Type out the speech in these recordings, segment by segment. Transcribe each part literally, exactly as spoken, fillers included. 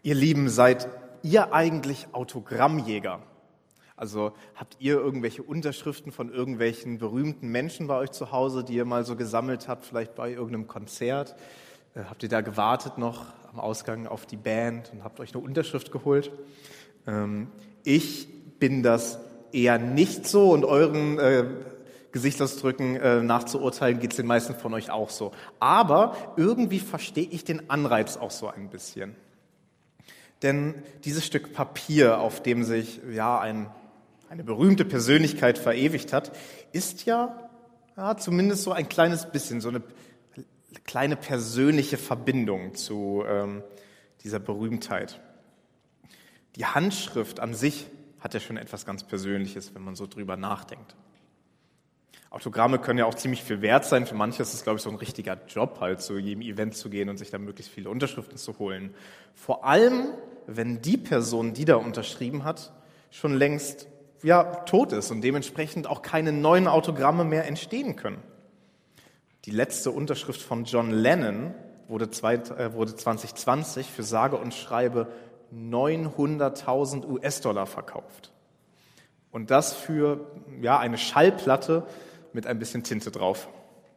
Ihr Lieben, seid ihr eigentlich Autogrammjäger? Also habt ihr irgendwelche Unterschriften von irgendwelchen berühmten Menschen bei euch zu Hause, die ihr mal so gesammelt habt, vielleicht bei irgendeinem Konzert? Äh, habt ihr da gewartet noch am Ausgang auf die Band und habt euch eine Unterschrift geholt? Ähm, ich bin das eher nicht so und euren äh, Gesichtsausdrücken äh, nachzuurteilen, geht es den meisten von euch auch so. Aber irgendwie verstehe ich den Anreiz auch so ein bisschen. Denn dieses Stück Papier, auf dem sich ja ein, eine berühmte Persönlichkeit verewigt hat, ist ja, ja zumindest so ein kleines bisschen, so eine kleine persönliche Verbindung zu ähm, dieser Berühmtheit. Die Handschrift an sich hat ja schon etwas ganz Persönliches, wenn man so drüber nachdenkt. Autogramme können ja auch ziemlich viel wert sein. Für manche ist es, glaube ich, so ein richtiger Job, halt zu jedem Event zu gehen und sich da möglichst viele Unterschriften zu holen. Vor allem, wenn die Person, die da unterschrieben hat, schon längst ja, tot ist und dementsprechend auch keine neuen Autogramme mehr entstehen können. Die letzte Unterschrift von John Lennon wurde, zwei, äh, wurde zwanzig zwanzig für sage und schreibe neunhunderttausend U S-Dollar verkauft. Und das für ja, eine Schallplatte mit ein bisschen Tinte drauf.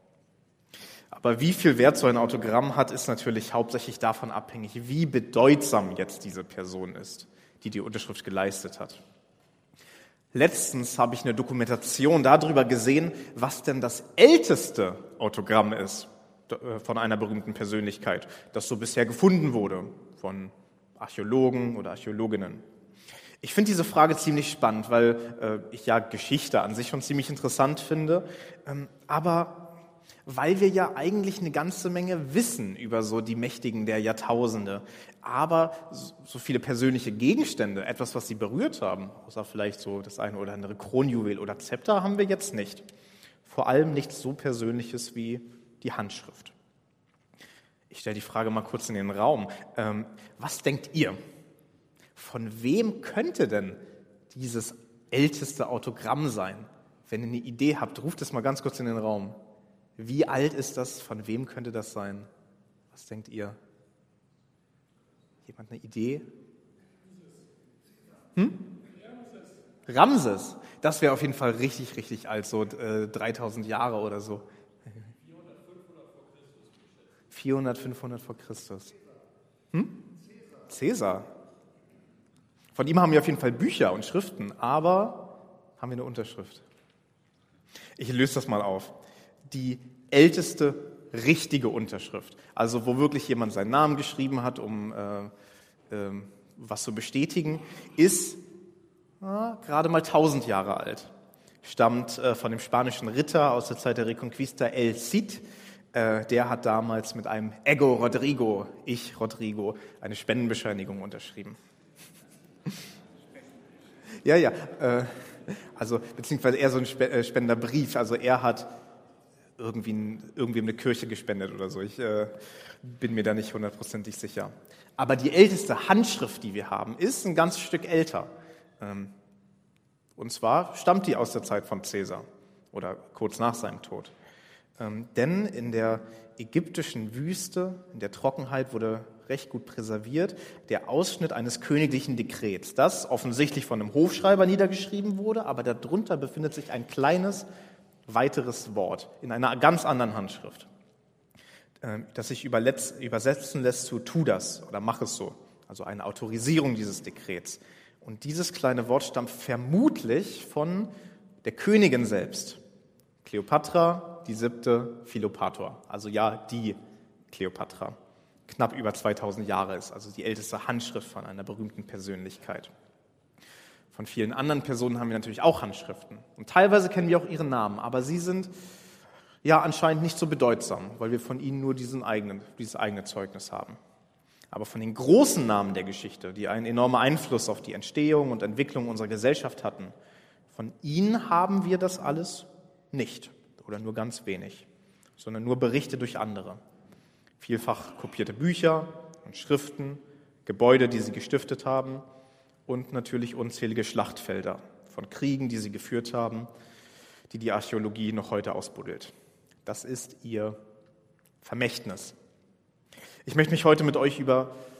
Aber wie viel Wert so ein Autogramm hat, ist natürlich hauptsächlich davon abhängig, wie bedeutsam jetzt diese Person ist, die die Unterschrift geleistet hat. Letztens habe ich eine Dokumentation darüber gesehen, was denn das älteste Autogramm ist von einer berühmten Persönlichkeit, das so bisher gefunden wurde von Archäologen oder Archäologinnen. Ich finde diese Frage ziemlich spannend, weil äh, ich ja Geschichte an sich schon ziemlich interessant finde, ähm, aber weil wir ja eigentlich eine ganze Menge wissen über so die Mächtigen der Jahrtausende, aber so viele persönliche Gegenstände, etwas, was sie berührt haben, außer vielleicht so das eine oder andere Kronjuwel oder Zepter, haben wir jetzt nicht. Vor allem nichts so Persönliches wie die Handschrift. Ich stelle die Frage mal kurz in den Raum. Ähm, was denkt ihr? Von wem könnte denn dieses älteste Autogramm sein? Wenn ihr eine Idee habt, ruft es mal ganz kurz in den Raum. Wie alt ist das? Von wem könnte das sein? Was denkt ihr? Jemand eine Idee? Hm? Ramses. Das wäre auf jeden Fall richtig, richtig alt, so äh, dreitausend Jahre oder so. vierhundert, fünfhundert vor Christus. Hm? Cäsar. Von ihm haben wir auf jeden Fall Bücher und Schriften, aber haben wir eine Unterschrift. Ich löse das mal auf. Die älteste richtige Unterschrift, also wo wirklich jemand seinen Namen geschrieben hat, um äh, äh, was zu bestätigen, ist äh, gerade mal tausend Jahre alt. Stammt äh, von dem spanischen Ritter aus der Zeit der Reconquista El Cid. Äh, der hat damals mit einem Ego Rodrigo, ich Rodrigo, eine Spendenbescheinigung unterschrieben. Ja, ja, äh, also beziehungsweise eher so ein Spenderbrief. Also er hat irgendwie irgendwie eine Kirche gespendet oder so. Ich äh, bin mir da nicht hundertprozentig sicher. Aber die älteste Handschrift, die wir haben, ist ein ganzes Stück älter. Ähm, und zwar stammt die aus der Zeit von Cäsar oder kurz nach seinem Tod. Ähm, denn in der ägyptischen Wüste, in der Trockenheit, wurde recht gut präserviert der Ausschnitt eines königlichen Dekrets, das offensichtlich von einem Hofschreiber niedergeschrieben wurde, aber darunter befindet sich ein kleines weiteres Wort in einer ganz anderen Handschrift, das sich übersetzen lässt zu tu das oder mach es so, also eine Autorisierung dieses Dekrets. Und dieses kleine Wort stammt vermutlich von der Königin selbst, Kleopatra, die siebte Philopator, also ja, die Kleopatra. Knapp über zweitausend Jahre ist, also die älteste Handschrift von einer berühmten Persönlichkeit. Von vielen anderen Personen haben wir natürlich auch Handschriften. Und teilweise kennen wir auch ihre Namen, aber sie sind ja anscheinend nicht so bedeutsam, weil wir von ihnen nur diesen eigenen, dieses eigene Zeugnis haben. Aber von den großen Namen der Geschichte, die einen enormen Einfluss auf die Entstehung und Entwicklung unserer Gesellschaft hatten, von ihnen haben wir das alles nicht oder nur ganz wenig, sondern nur Berichte durch andere. Vielfach kopierte Bücher und Schriften, Gebäude, die sie gestiftet haben und natürlich unzählige Schlachtfelder von Kriegen, die sie geführt haben, die die Archäologie noch heute ausbuddelt. Das ist ihr Vermächtnis. Ich möchte mich heute mit euch über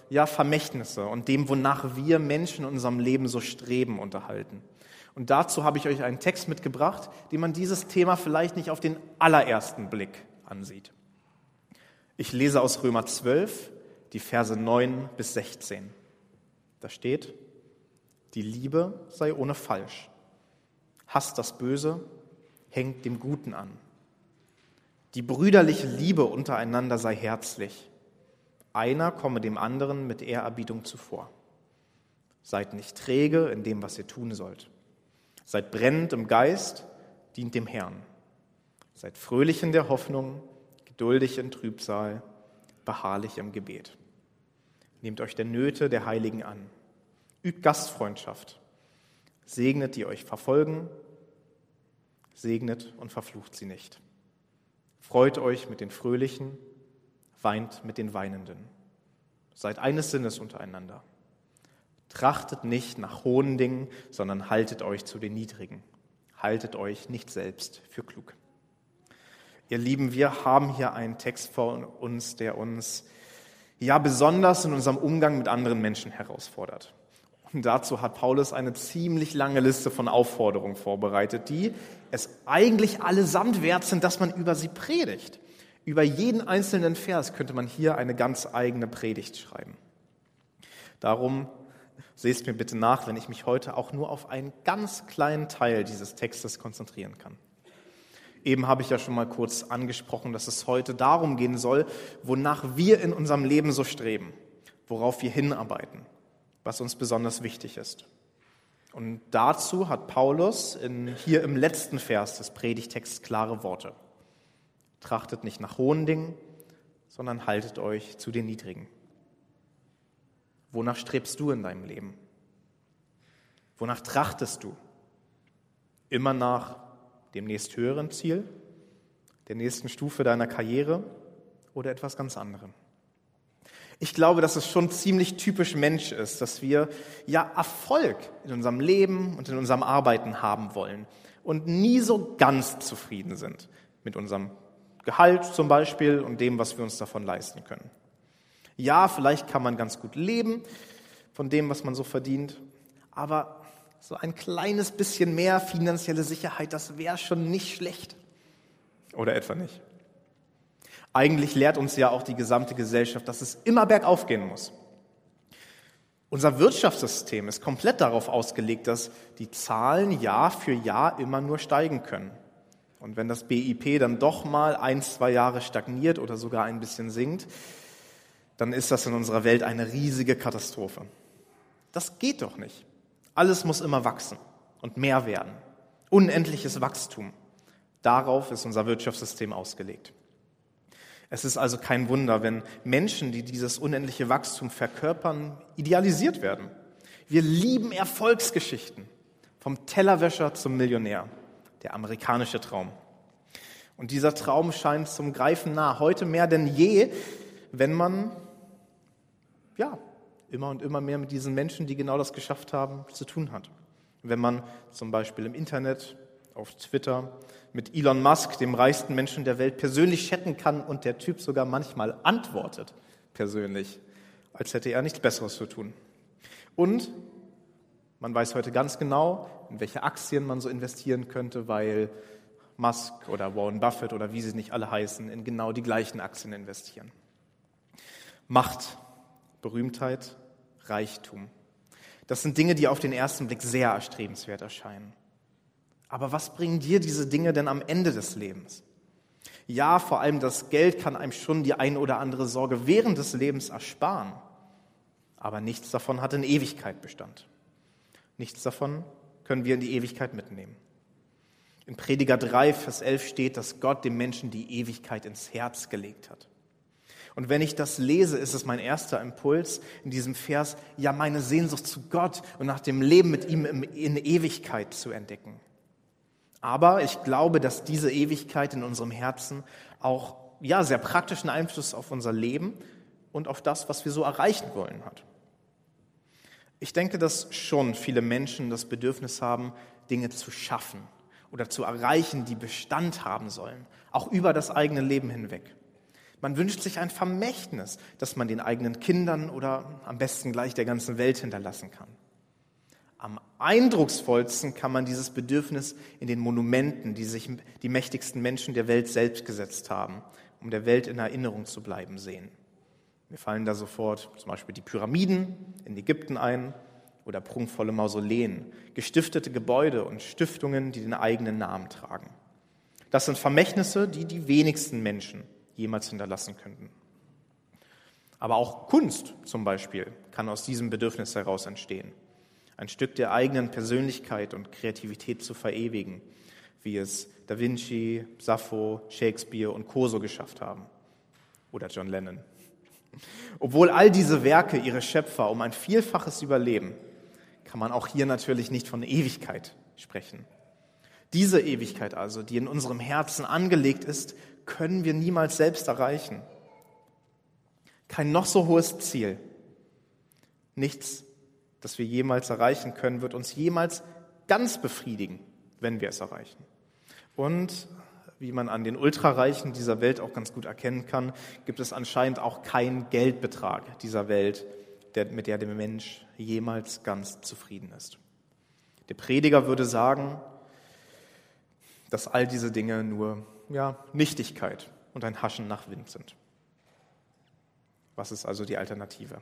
ja, Vermächtnisse und dem, wonach wir Menschen in unserem Leben so streben, unterhalten. Und dazu habe ich euch einen Text mitgebracht, dem man dieses Thema vielleicht nicht auf den allerersten Blick ansieht. Ich lese aus Römer zwölf, die Verse neun bis sechzehn. Da steht: Die Liebe sei ohne Falsch. Hasst das Böse, hängt dem Guten an. Die brüderliche Liebe untereinander sei herzlich. Einer komme dem anderen mit Ehrerbietung zuvor. Seid nicht träge in dem, was ihr tun sollt. Seid brennend im Geist, dient dem Herrn. Seid fröhlich in der Hoffnung, geduldig in Trübsal, beharrlich im Gebet. Nehmt euch der Nöte der Heiligen an. Übt Gastfreundschaft. Segnet, die euch verfolgen. Segnet und verflucht sie nicht. Freut euch mit den Fröhlichen, weint mit den Weinenden. Seid eines Sinnes untereinander. Trachtet nicht nach hohen Dingen, sondern haltet euch zu den Niedrigen. Haltet euch nicht selbst für klug. Ihr Lieben, wir haben hier einen Text vor uns, der uns ja besonders in unserem Umgang mit anderen Menschen herausfordert. Und dazu hat Paulus eine ziemlich lange Liste von Aufforderungen vorbereitet, die es eigentlich allesamt wert sind, dass man über sie predigt. Über jeden einzelnen Vers könnte man hier eine ganz eigene Predigt schreiben. Darum seht mir bitte nach, wenn ich mich heute auch nur auf einen ganz kleinen Teil dieses Textes konzentrieren kann. Eben habe ich ja schon mal kurz angesprochen, dass es heute darum gehen soll, wonach wir in unserem Leben so streben, worauf wir hinarbeiten, was uns besonders wichtig ist. Und dazu hat Paulus in, hier im letzten Vers des Predigtexts klare Worte. Trachtet nicht nach hohen Dingen, sondern haltet euch zu den Niedrigen. Wonach strebst du in deinem Leben? Wonach trachtest du? Immer nach dem nächsthöheren Ziel, der nächsten Stufe deiner Karriere oder etwas ganz anderem? Ich glaube, dass es schon ziemlich typisch Mensch ist, dass wir ja Erfolg in unserem Leben und in unserem Arbeiten haben wollen und nie so ganz zufrieden sind mit unserem Gehalt zum Beispiel und dem, was wir uns davon leisten können. Ja, vielleicht kann man ganz gut leben von dem, was man so verdient, aber so ein kleines bisschen mehr finanzielle Sicherheit, das wäre schon nicht schlecht. Oder etwa nicht? Eigentlich lehrt uns ja auch die gesamte Gesellschaft, dass es immer bergauf gehen muss. Unser Wirtschaftssystem ist komplett darauf ausgelegt, dass die Zahlen Jahr für Jahr immer nur steigen können. Und wenn das B I P dann doch mal ein, zwei Jahre stagniert oder sogar ein bisschen sinkt, dann ist das in unserer Welt eine riesige Katastrophe. Das geht doch nicht. Alles muss immer wachsen und mehr werden. Unendliches Wachstum. Darauf ist unser Wirtschaftssystem ausgelegt. Es ist also kein Wunder, wenn Menschen, die dieses unendliche Wachstum verkörpern, idealisiert werden. Wir lieben Erfolgsgeschichten. Vom Tellerwäscher zum Millionär. Der amerikanische Traum. Und dieser Traum scheint zum Greifen nah, heute mehr denn je, wenn man ja immer und immer mehr mit diesen Menschen, die genau das geschafft haben, zu tun hat. Wenn man zum Beispiel im Internet, auf Twitter, mit Elon Musk, dem reichsten Menschen der Welt, persönlich chatten kann und der Typ sogar manchmal antwortet, persönlich, als hätte er nichts Besseres zu tun. Und man weiß heute ganz genau, in welche Aktien man so investieren könnte, weil Musk oder Warren Buffett oder wie sie nicht alle heißen, in genau die gleichen Aktien investieren. Macht, Berühmtheit, Reichtum. Das sind Dinge, die auf den ersten Blick sehr erstrebenswert erscheinen. Aber was bringen dir diese Dinge denn am Ende des Lebens? Ja, vor allem das Geld kann einem schon die ein oder andere Sorge während des Lebens ersparen. Aber nichts davon hat in Ewigkeit Bestand. Nichts davon können wir in die Ewigkeit mitnehmen. In Prediger drei, Vers elf steht, dass Gott dem Menschen die Ewigkeit ins Herz gelegt hat. Und wenn ich das lese, ist es mein erster Impuls in diesem Vers, ja, meine Sehnsucht zu Gott und nach dem Leben mit ihm in Ewigkeit zu entdecken. Aber ich glaube, dass diese Ewigkeit in unserem Herzen auch ja, sehr praktischen Einfluss auf unser Leben und auf das, was wir so erreichen wollen, hat. Ich denke, dass schon viele Menschen das Bedürfnis haben, Dinge zu schaffen oder zu erreichen, die Bestand haben sollen, auch über das eigene Leben hinweg. Man wünscht sich ein Vermächtnis, das man den eigenen Kindern oder am besten gleich der ganzen Welt hinterlassen kann. Am eindrucksvollsten kann man dieses Bedürfnis in den Monumenten, die sich die mächtigsten Menschen der Welt selbst gesetzt haben, um der Welt in Erinnerung zu bleiben, sehen. Mir fallen da sofort zum Beispiel die Pyramiden in Ägypten ein oder prunkvolle Mausoleen, gestiftete Gebäude und Stiftungen, die den eigenen Namen tragen. Das sind Vermächtnisse, die die wenigsten Menschen jemals hinterlassen könnten. Aber auch Kunst zum Beispiel kann aus diesem Bedürfnis heraus entstehen. Ein Stück der eigenen Persönlichkeit und Kreativität zu verewigen, wie es Da Vinci, Sappho, Shakespeare und Co. so geschafft haben. Oder John Lennon. Obwohl all diese Werke ihre Schöpfer um ein Vielfaches überleben, kann man auch hier natürlich nicht von Ewigkeit sprechen. Diese Ewigkeit also, die in unserem Herzen angelegt ist, können wir niemals selbst erreichen. Kein noch so hohes Ziel, nichts, das wir jemals erreichen können, wird uns jemals ganz befriedigen, wenn wir es erreichen. Und wie man an den Ultrareichen dieser Welt auch ganz gut erkennen kann, gibt es anscheinend auch keinen Geldbetrag dieser Welt, der, mit der der Mensch jemals ganz zufrieden ist. Der Prediger würde sagen, dass all diese Dinge nur ja, Nichtigkeit und ein Haschen nach Wind sind. Was ist also die Alternative?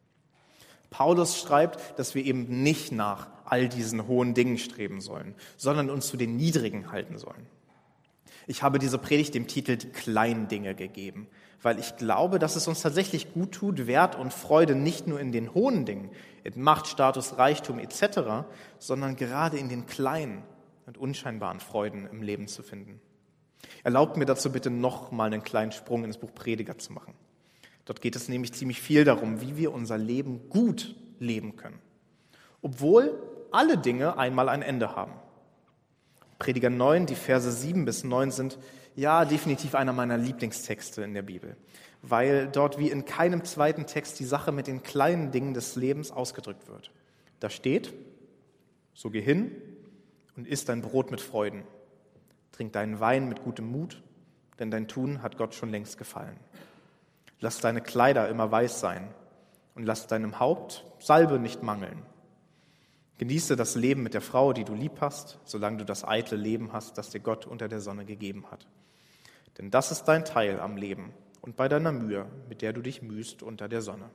Paulus schreibt, dass wir eben nicht nach all diesen hohen Dingen streben sollen, sondern uns zu den niedrigen halten sollen. Ich habe diese Predigt dem Titel Die kleinen Dinge gegeben, weil ich glaube, dass es uns tatsächlich gut tut, Wert und Freude nicht nur in den hohen Dingen, in Macht, Status, Reichtum et cetera, sondern gerade in den kleinen und unscheinbaren Freuden im Leben zu finden. Erlaubt mir dazu bitte noch mal einen kleinen Sprung ins Buch Prediger zu machen. Dort geht es nämlich ziemlich viel darum, wie wir unser Leben gut leben können, obwohl alle Dinge einmal ein Ende haben. Prediger neun, die Verse sieben bis neun sind ja definitiv einer meiner Lieblingstexte in der Bibel, weil dort wie in keinem zweiten Text die Sache mit den kleinen Dingen des Lebens ausgedrückt wird. Da steht, so geh hin und iss dein Brot mit Freuden, trink deinen Wein mit gutem Mut, denn dein Tun hat Gott schon längst gefallen. Lass deine Kleider immer weiß sein und lass deinem Haupt Salbe nicht mangeln. Genieße das Leben mit der Frau, die du lieb hast, solange du das eitle Leben hast, das dir Gott unter der Sonne gegeben hat. Denn das ist dein Teil am Leben und bei deiner Mühe, mit der du dich mühst unter der Sonne.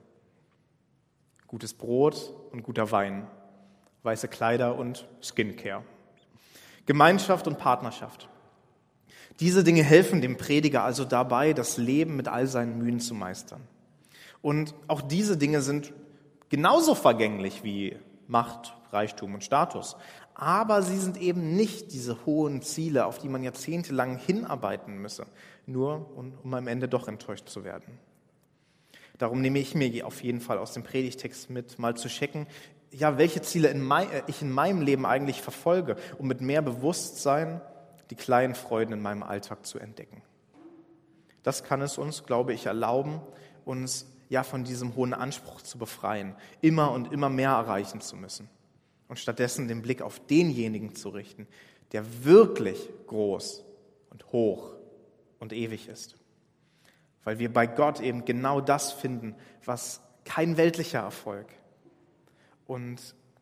Gutes Brot und guter Wein, weiße Kleider und Skincare. Gemeinschaft und Partnerschaft. Diese Dinge helfen dem Prediger also dabei, das Leben mit all seinen Mühen zu meistern. Und auch diese Dinge sind genauso vergänglich wie Macht, Reichtum und Status. Aber sie sind eben nicht diese hohen Ziele, auf die man jahrzehntelang hinarbeiten müsse, nur um am Ende doch enttäuscht zu werden. Darum nehme ich mir auf jeden Fall aus dem Predigtext mit, mal zu checken, ja, welche Ziele in mein, ich in meinem Leben eigentlich verfolge, um mit mehr Bewusstsein die kleinen Freuden in meinem Alltag zu entdecken. Das kann es uns, glaube ich, erlauben, uns ja von diesem hohen Anspruch zu befreien, immer und immer mehr erreichen zu müssen und stattdessen den Blick auf denjenigen zu richten, der wirklich groß und hoch und ewig ist. Weil wir bei Gott eben genau das finden, was kein weltlicher Erfolg und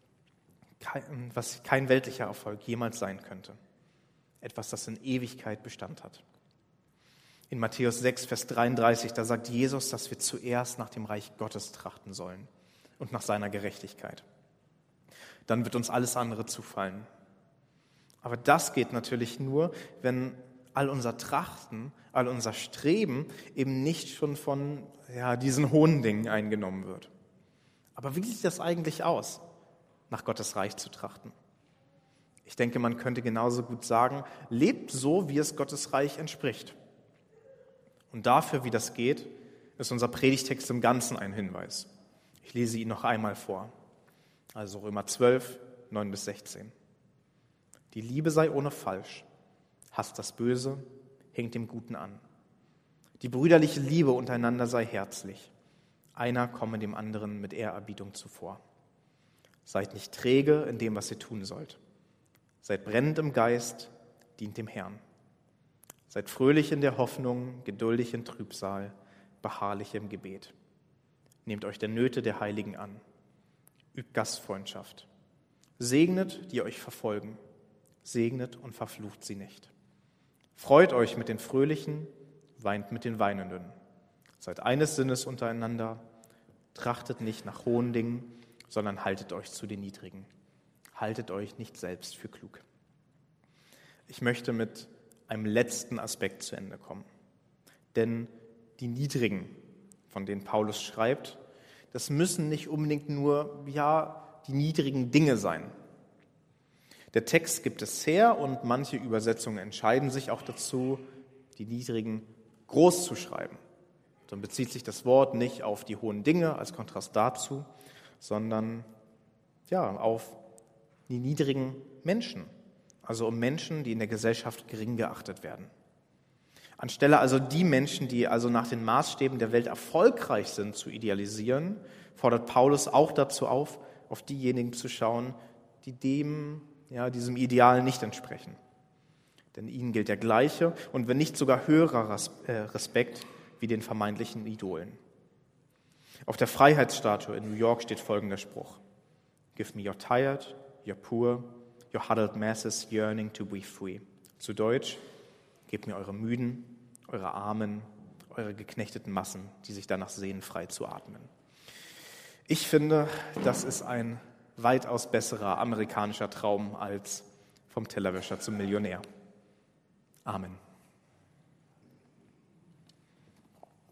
kein, was kein weltlicher Erfolg jemals sein könnte. Etwas, das in Ewigkeit Bestand hat. In Matthäus sechs, Vers dreiunddreißig, da sagt Jesus, dass wir zuerst nach dem Reich Gottes trachten sollen und nach seiner Gerechtigkeit. Dann wird uns alles andere zufallen. Aber das geht natürlich nur, wenn all unser Trachten, all unser Streben eben nicht schon von ja, diesen hohen Dingen eingenommen wird. Aber wie sieht das eigentlich aus, nach Gottes Reich zu trachten? Ich denke, man könnte genauso gut sagen, lebt so, wie es Gottes Reich entspricht. Und dafür, wie das geht, ist unser Predigtext im Ganzen ein Hinweis. Ich lese ihn noch einmal vor. Also Römer zwölf, neun bis sechzehn. Die Liebe sei ohne Falsch, hasst das Böse, hängt dem Guten an. Die brüderliche Liebe untereinander sei herzlich. Einer komme dem anderen mit Ehrerbietung zuvor. Seid nicht träge in dem, was ihr tun sollt. Seid brennend im Geist, dient dem Herrn. Seid fröhlich in der Hoffnung, geduldig in Trübsal, beharrlich im Gebet. Nehmt euch der Nöte der Heiligen an. Übt Gastfreundschaft. Segnet, die euch verfolgen. Segnet und verflucht sie nicht. Freut euch mit den Fröhlichen, weint mit den Weinenden. Seid eines Sinnes untereinander. Trachtet nicht nach hohen Dingen, sondern haltet euch zu den Niedrigen. Haltet euch nicht selbst für klug. Ich möchte mit einem letzten Aspekt zu Ende kommen. Denn die Niedrigen, von denen Paulus schreibt, das müssen nicht unbedingt nur, ja, die niedrigen Dinge sein. Der Text gibt es her und manche Übersetzungen entscheiden sich auch dazu, die Niedrigen groß zu schreiben. Dann bezieht sich das Wort nicht auf die hohen Dinge als Kontrast dazu, sondern ja, auf die niedrigen Menschen. Also um Menschen, die in der Gesellschaft gering geachtet werden. Anstelle also die Menschen, die also nach den Maßstäben der Welt erfolgreich sind, zu idealisieren, fordert Paulus auch dazu auf, auf diejenigen zu schauen, die dem, ja, diesem Ideal nicht entsprechen. Denn ihnen gilt der gleiche und wenn nicht sogar höherer Respekt wie den vermeintlichen Idolen. Auf der Freiheitsstatue in New York steht folgender Spruch: Give me your tired, your poor, your huddled masses yearning to be free. Zu Deutsch: Gebt mir eure Müden, eure Armen, eure geknechteten Massen, die sich danach sehnen, frei zu atmen. Ich finde, das ist ein weitaus besserer amerikanischer Traum als vom Tellerwäscher zum Millionär. Amen.